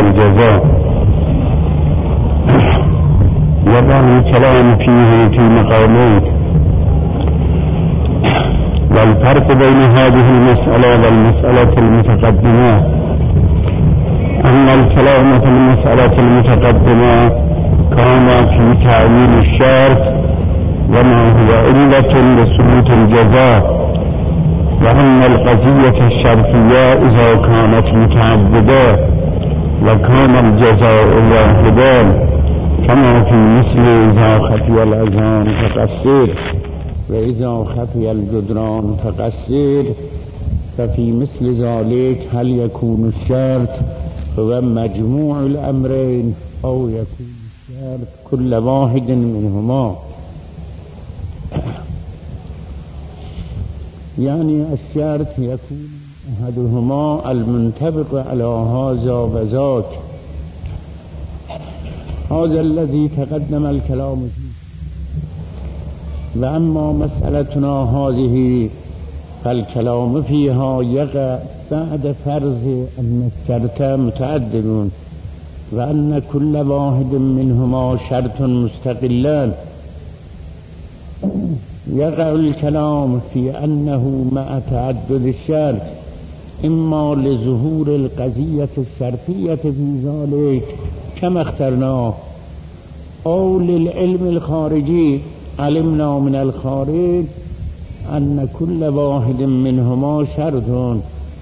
الجزاء. يقع الكلام فيه في مقامين، والفرق بين هذه المسألة والمسألة المتقدمة أن الكلام في المسألة المتقدمة كان في تعيين الشرط وما هو علة لثبوت الجزاء، وأن القضية الشرطية إذا كانت متعددة وكان الجزاء واحدا كما في مثل إذا خفي الأذان فقصر وإذا خفي الجدران فقصر، ففي مثل ذلك هل يكون الشرط هو مجموع الأمرين أو يكون الشرط كل واحد منهما؟ يعني الشرط يكون أحدهما المنطبق على هذا وذاك، هذا الذي تقدم الكلام فيه. وأما مسألتنا هذه فالكلام فيها يقع بعد فرض أن الشرط متعدد وأن كل واحد منهما شرط مستقلان. يقع الكلام في أنه مع تعدد الشرط إما لظهور القضية الشرطية في ذلك كما اخترناه، أو للعلم الخارجي، علمنا من الخارج أن كل واحد منهما شرط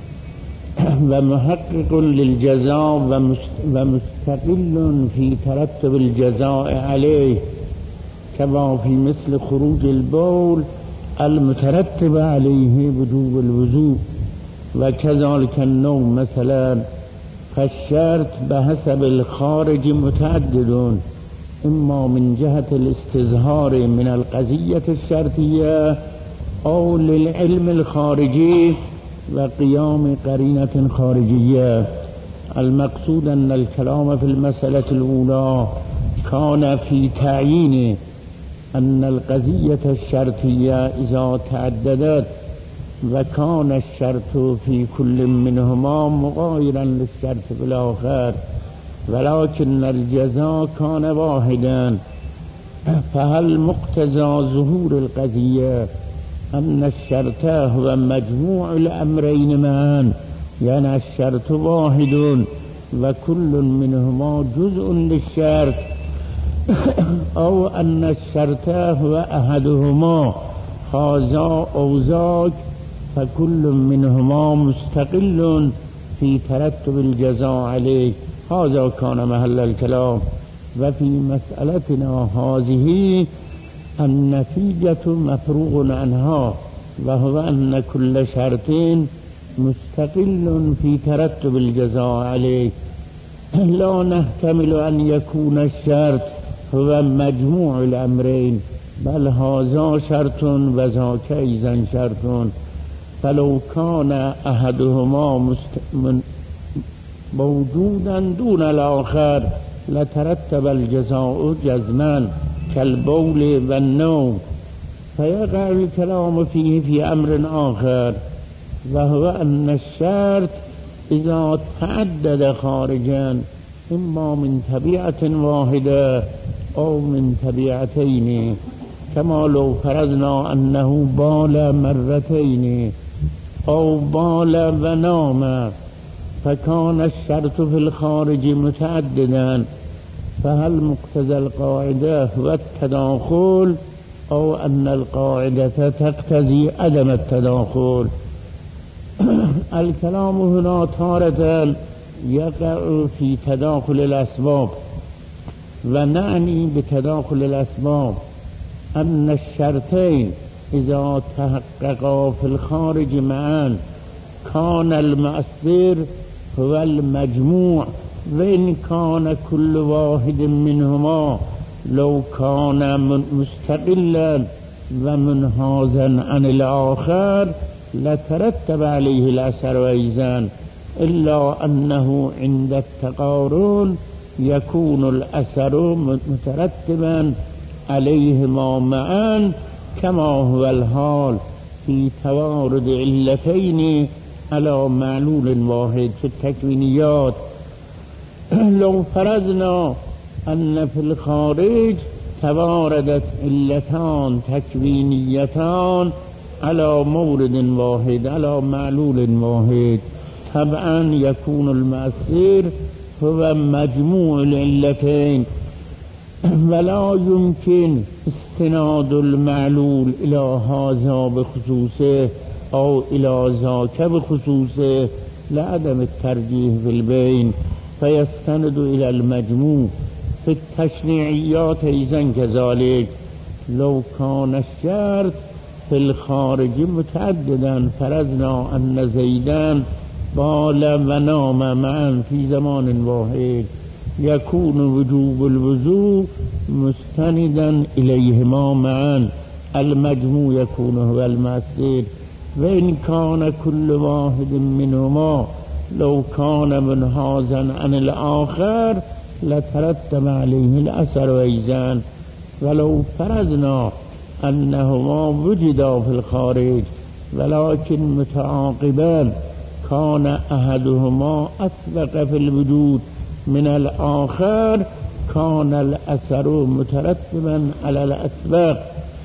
ومحقق للجزاء ومستقل في ترتب الجزاء عليه، كما في مثل خروج البول المترتب عليه وجوب الوضوء، وكذلك النوم مثلا. فالشرط بحسب الخارج متعدد، إما من جهة الاستظهار من القضية الشرطية أو للعلم الخارجي وقيام قرينة خارجية. المقصود أن الكلام في المسألة الأولى كان في تعيين أن القضية الشرطية إذا تعددت وكان الشرط في كل منهما مغايرا للشرط بالآخر، ولكن الجزاء كان واحدا، فهل مقتضى ظهور القضية أن الشرط هو مجموع الأمرين معا، يعني الشرط واحد وكل منهما جزء للشرط، أو أن الشرط هو أحدهما هذا أو ذاك فكل منهما مستقل في ترتب الجزاء عليه؟ هذا كان محل الكلام. وفي مسألتنا هذه النتيجة مفروغ عنها، وهو أن كل شرط مستقل في ترتب الجزاء عليه. لا نحتمل أن يكون الشرط هو مجموع الأمرين، بل هذا شرط وذاك أيضا شرط، فلو كان أحدهما موجودا دون الآخر لترتب الجزاء جزما كالبول والنوم. فيقع الكلام فيه في أمر آخر، وهو أن الشرط إذا تعدد خارجا إما من طبيعة واحدة أو من طبيعتين، كما لو فرضنا أنه بال مرتين أو بال ونام، فكان الشرط في الخارج متعددا، فهل مقتضى القاعدة هو التداخل أو أن القاعدة تقتضي عدم التداخل؟ الكلام هنا تارة يقع في تداخل الأسباب، ونعني بتداخل الأسباب أن الشرطين إذا تحققا في الخارج معا كان المؤثر هو المجموع، وإن كان كل واحد منهما لو كان مستقلا ومنهازا عن الآخر لترتب عليه الأثر وإيزان، إلا أنه عند التقارن يكون الأثر مترتبا عليهما معا، كما هو الحال في توارد علتين على معلول واحد في التكوينيات. لو فرضنا أن في الخارج تواردت علتان تكوينيتان على مورد واحد على معلول واحد طبعا يكون المؤثر هو مجموع العلتين، ولا يمكن استناد المعلول إلى هذا بخصوصه أو إلى ذاك بخصوصه لعدم الترجيح في البين، فيستند إلى المجموع. في التشريعيات أيضا كذلك، لو كان الشرط في الخارج متعددا، فرضنا أن زيدان بال ونام معا في زمان واحد، يكون وجوب الوضوء مستندا إليهما معا، المجموع يكون هو المؤثر. وإن كان كل واحد منهما لو كان منهازا عن الآخر لترتب عليه الأثر أيضا. ولو فرضنا أنهما وجدا في الخارج ولكن متعاقبان، كان أحدهما أسبق في الوجود من الآخر، كان الأثر مترتبا على الأسبق.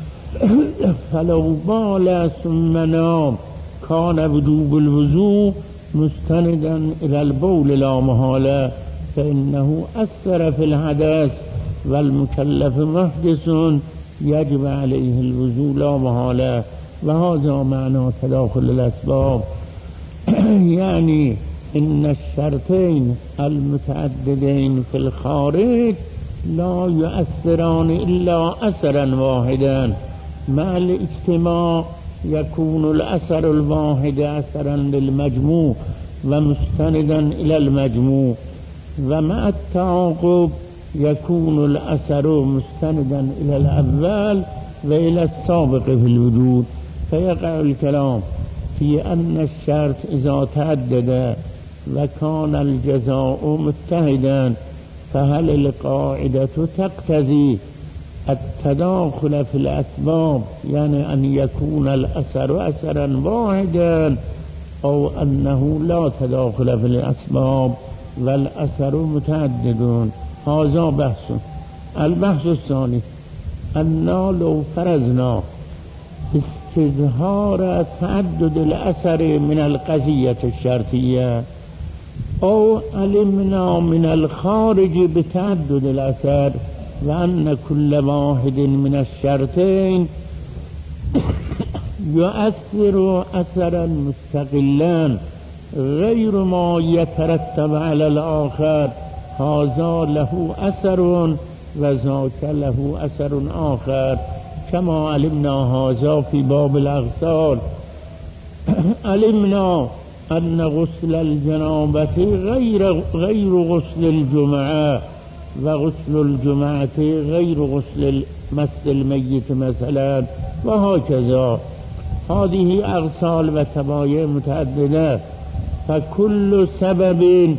فلو بال ثم نام كان وجوب الوضوء مستندا إلى البول لا محالة، فإنه أثر في الحدث والمكلف محدث يجب عليه الوضوء لا محالة. وهذا معنى تداخل الأسباب. يعني إن الشرطين المتعددين في الخارج لا يؤثران إلا أثرا واحدا، مع الاجتماع يكون الأثر الواحد أثرا للمجموع ومستندا إلى المجموع، ومع التعاقب يكون الأثر مستندا إلى الأول وإلى السابق في الوجود. فيقع الكلام في أن الشرط إذا تعدد وكان الجزاء متحدا، فهل القاعدة تقتضي التداخل في الأسباب، يعني أن يكون الأثر أثرا واحدا، أو أنه لا تداخل في الأسباب والأثر متعدد؟ هذا بحث. البحث الثاني أن لو فرضنا استظهار تعدد الأثر من القضية الشرطية، أو علمنا من الخارج بتعدد الأثر، وأن كل واحد من الشرطين يؤثر أثرا مستقلا غير ما يترتب على الآخر، هذا له أثر وذاك له أثر آخر، كما علمنا هذا في باب الأغسال. علمنا أن غسل الجنابة غير غسل الجمعة، وغسل الجمعة غير غسل مس الميت مثلا، وهكذا. هذه أغسال وتباين متعددة، فكل سبب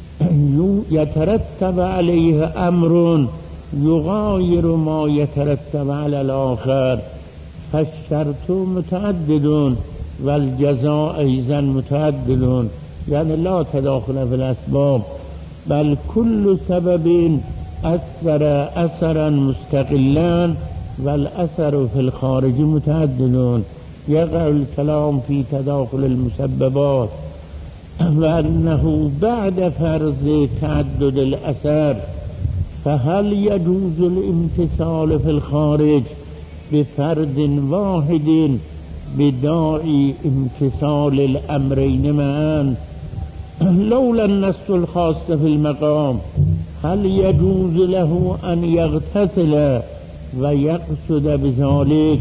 يترتب عليه أمر يغاير ما يترتب على الآخر، فالشرط متعدد والجزاء أيضا متعدد، يعني لا تداخل في الأسباب، بل كل سبب أثر أثرا مستقلا والأثر في الخارج متعدد. يقع الكلام في تداخل المسببات، وأنه بعد فرض تعدد الأثر فهل يجوز الامتثال في الخارج بفرد واحد بداعي امتثال الأمرين معا لولا النص الخاص في المقام؟ هل يجوز له أن يغتسل ويقصد بذلك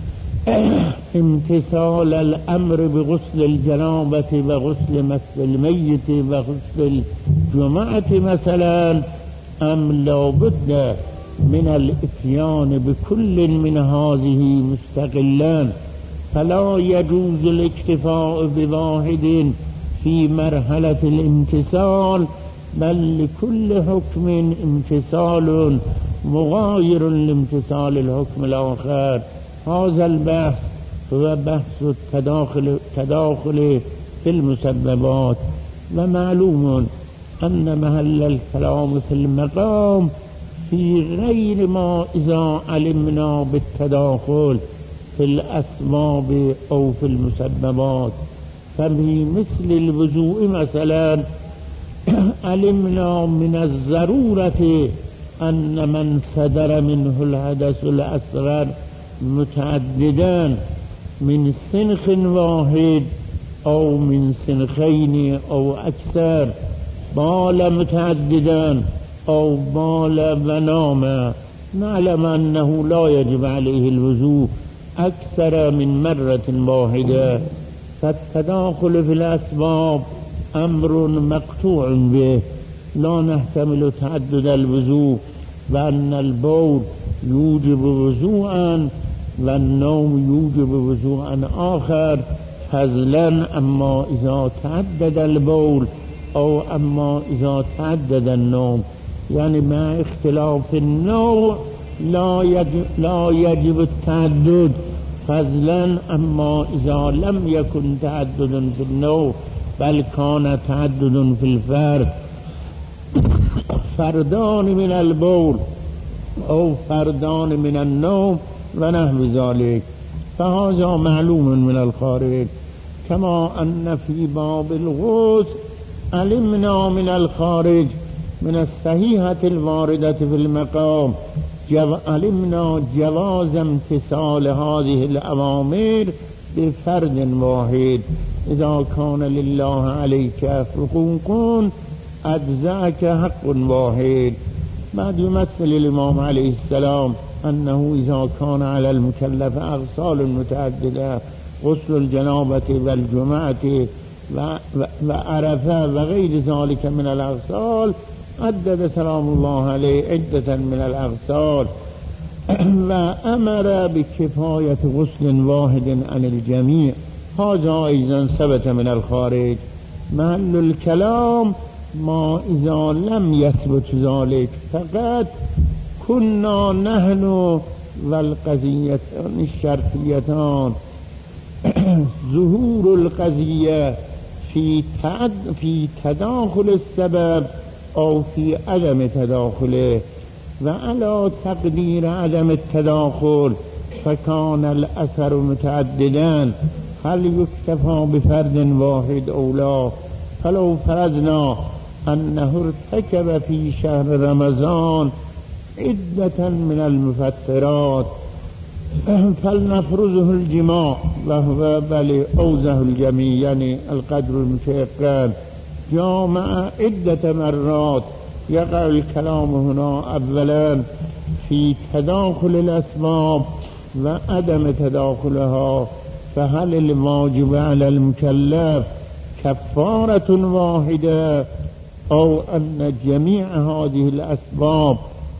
امتثال الأمر بغسل الجنابة وغسل مس الميت وغسل الجمعة مثلا، أم لا بد من الاتيان بكل من هذه مستقلا، فلا يجوز الاكتفاء بواحد في مرحلة الامتثال، بل لكل حكم امتثال مغاير لامتثال الحكم الآخر. هذا البحث هو بحث التداخل في المسببات. ومعلوم أن محل الكلام في المقام في غير ما إذا علمنا بالتداخل في الأسباب أو في المسببات. ففي مثل الوضوء مثلا علمنا من الضرورة أن من صدر منه الحدث الأصغر متعددا من سنخ واحد أو من سنخين أو أكثر، بال متعددا أو بال ونام، نعلم أنه لا يجب عليه الوضوء أكثر من مرة واحدة. فالتداخل في الأسباب أمر مقطوع به، لا نحتمل تعدد الوضوء، وأن البول يوجب وضوءا والنوم يوجب وضوءا آخر، فضلا أما إذا تعدد البول أو أما إذا تعدد النوم، يعني مع اختلاف النوع لا يجب التعدد، فضلا أما إذا لم يكن تعدد في النوع بل كان تعدد في الفرد، فردان من البول أو فردان من النوم ونحو ذلك، فهذا معلوم من الخارج. كما أن في باب الغسل علمنا من الخارج من الصحيحة الواردة في المقام علمنا جواز امتثال هذه الأوامر بفرد واحد. إذا كان لله عليك حقوق أجزاك حق واحد. بعد يمثل الإمام عليه السلام أنه إذا كان على المكلف أغسال متعددة، غسل الجنابة والجمعة وعرفة وغير ذلك من الأغسال، عدد سلام الله عليه عدة من الأغسال، وأمر بكفاية غسل واحد عن الجميع. هذا أيضا ثبت من الخارج. محل الكلام ما إذا لم يثبت ذلك، فقط كنا نحن والقضية الشرطيتان ظهور القضية في تداخل السبب أو في عدم تداخله، وعلى تقدير عدم التداخل فكان الأثر متعددا، هل يكتفى بفرد واحد أو لا؟ فلو فرضنا أنه ارتكب في شهر رمضان عدة من المفطرات فلنفرضه الجماع وهو بل أوزه الجميع، يعني القدر المشيقان، جامع عدة مرات. يقع الكلام هنا أولا في تداخل الأسباب وعدم تداخلها، فهل الواجب على المكلف كفارة واحدة أو أن جميع هذه الأسباب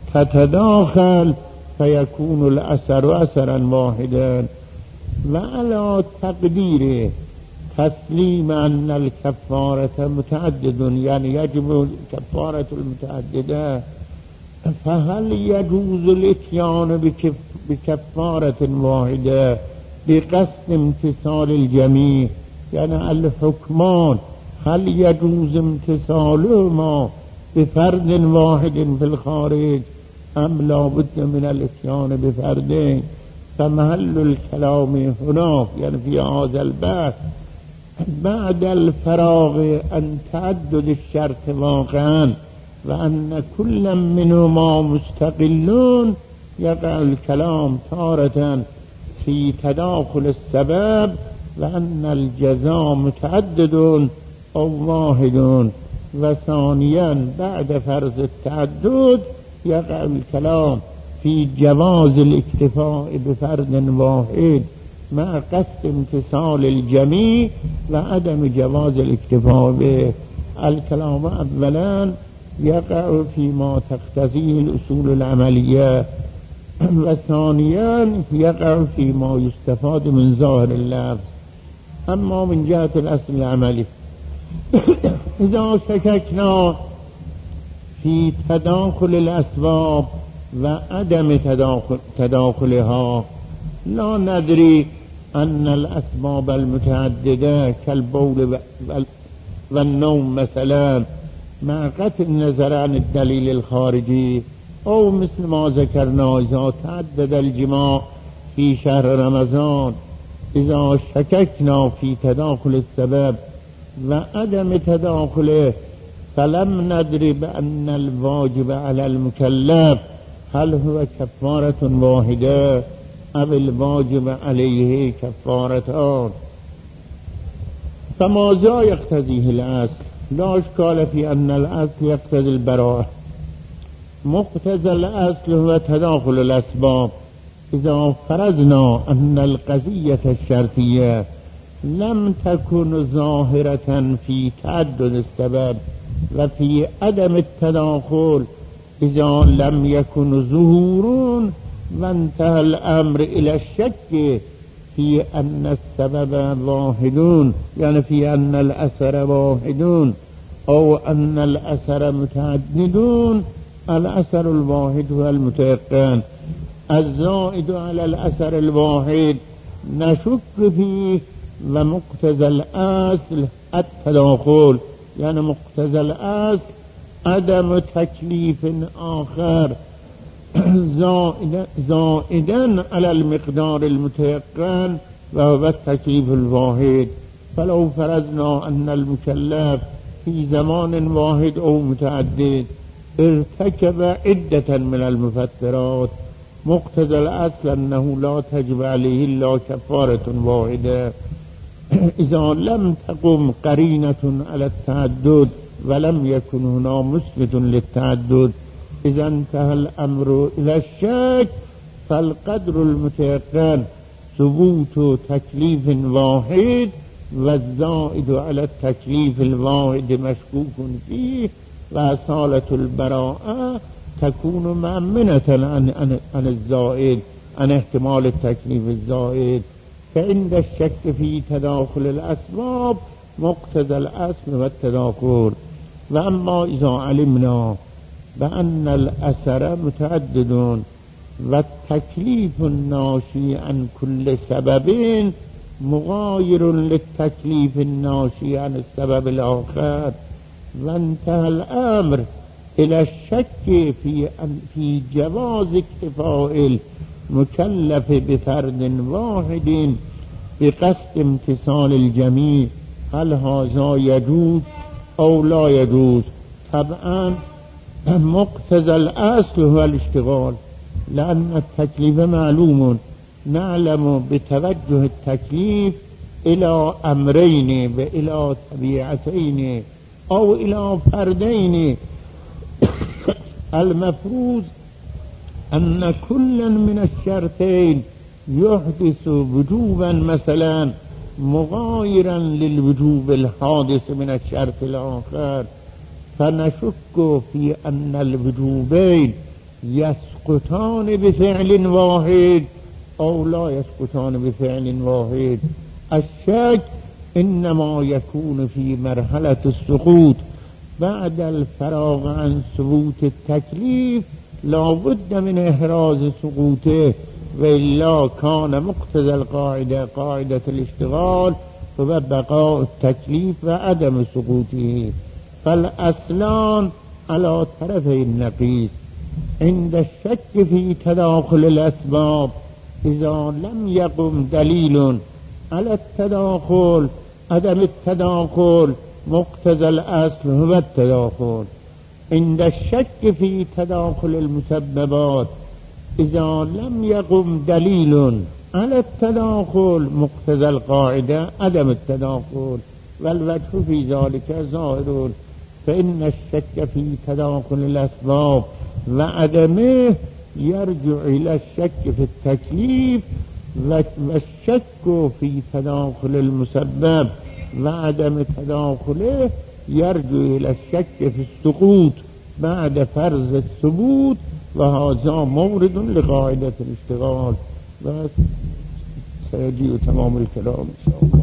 تتداخل فيكون الأثر أثرا واحدا؟ وعلى تقدير تسليم أن الكفارة متعدد، يعني يجب الكفارة المتعددة، فهل يجوز الاتيان بكفارة واحدة بقصد امتثال الجميع؟ يعني الحكمان هل يجوز امتثالهما بفرد واحد في الخارج أم لا بد من الاتيان بفردين؟ فمحل الكلام هناك يعني في هذا البحث بعد الفراغ أن تعدد الشرط واقعا وأن كل منهما مستقلون، يقع الكلام تارة في تداخل السبب وأن الجزاء متعدد أو واحد، وثانيا بعد فرض التعدد يقع الكلام في جواز الاكتفاء بفرد واحد مع قصد امتثال الجميع وعدم جواز الاكتفاء به. الكلام أولا يقع فيما تقتضيه الأصول العملية، وثانيا يقع فيما يستفاد من ظاهر اللفظ. أما من جهة الأصل العملي إذا شككنا في تداخل الأسباب وعدم تداخلها، لا ندري أن الأسباب المتعددة كالبول والنوم مثلا مع قطع النظر عن الدليل الخارجي، أو مثل ما ذكرنا إذا تعدد الجماع في شهر رمضان، إذا شككنا في تداخل السبب وعدم تداخله فلم ندري بأن الواجب على المكلف هل هو كفارة واحدة أو الواجب عليه كفارتان. فماذا يقتضيه الأصل؟ لا إشكال في أن الأصل يقتضي البراءة. مقتضى الأصل هو تداخل الأسباب. إذا فرضنا أن القضية الشرطية لم تكن ظاهرة في تعدد السبب وفي عدم التداخل، إذا لم يكن ظهور وانتهى الأمر إلى الشك في أن السبب واحد، يعني في أن الأثر واحد أو أن الأثر متعددون، الأثر الواحد هو المتيقن. الزائد على الأثر الواحد نشك فيه، ومقتضى الأصل التداخل، يعني مقتضى الأصل عدم تكليف آخر زائدا على المقدار المتيقن وهو التكليف الواحد. فلو فرضنا أن المكلف في زمان واحد أو متعدد ارتكب عدة من المفترات، مقتضى الأصل أنه لا تجب عليه إلا كفارة واحدة. إذا لم تقم قرينة على التعدد ولم يكن هنا مثبت للتعدد، إذا انتهى الأمر إلى الشك، فالقدر المتيقن ثبوت تكليف واحد، والزائد على التكليف الواحد مشكوك فيه، وأصالة البراءة تكون مأمنة عن الزائد، عن احتمال التكليف الزائد. فعند الشك في تداخل الأسباب مقتضى الأصل والتداخل. وأما إذا علمنا بأن الأثر متعدد والتكليف الناشي عن كل سبب مغاير للتكليف الناشي عن السبب الآخر، وانتهى الأمر إلى الشك في جواز اكتفاء المكلف بفرد واحد بقصد امتثال الجميع، هل هذا يجوز أو لا يجوز؟ طبعا مقتضى الأصل هو الاشتغال، لأن التكليف معلوم، نعلم بتوجه التكليف إلى أمرين وإلى طبيعتين أو إلى فردين. المفروض أن كل من الشرطين يحدث وجوبا مثلا مغايرا للوجوب الحادث من الشرط الآخر، فنشك في أن الوجوبين يسقطان بفعل واحد أو لا يسقطان بفعل واحد. الشك إنما يكون في مرحلة السقوط، بعد الفراغ عن ثبوت التكليف لا بد من إحراز سقوطه، وإلا كان مقتضى القاعدة قاعدة الاشتغال هو بقاء التكليف وعدم سقوطه. فالأصلان على طرفي النقيض. عند الشك في تداخل الأسباب إذا لم يقم دليل على التداخل، عدم التداخل مقتضى الأصل هو التداخل. عند الشك في تداخل المسببات إذا لم يقم دليل على التداخل مقتضى القاعدة عدم التداخل، والوجه في ذلك ظاهر. فإن الشك في تداخل الأسباب وعدمه يرجع إلى الشك في التكليف، والشك في تداخل المسبب وعدم تداخله يرجع إلى الشك في السقوط بعد فرض الثبوت، وهذا مورد لقاعدة الاشتغال. بس سيجيء تمام الكلام إن شاء الله.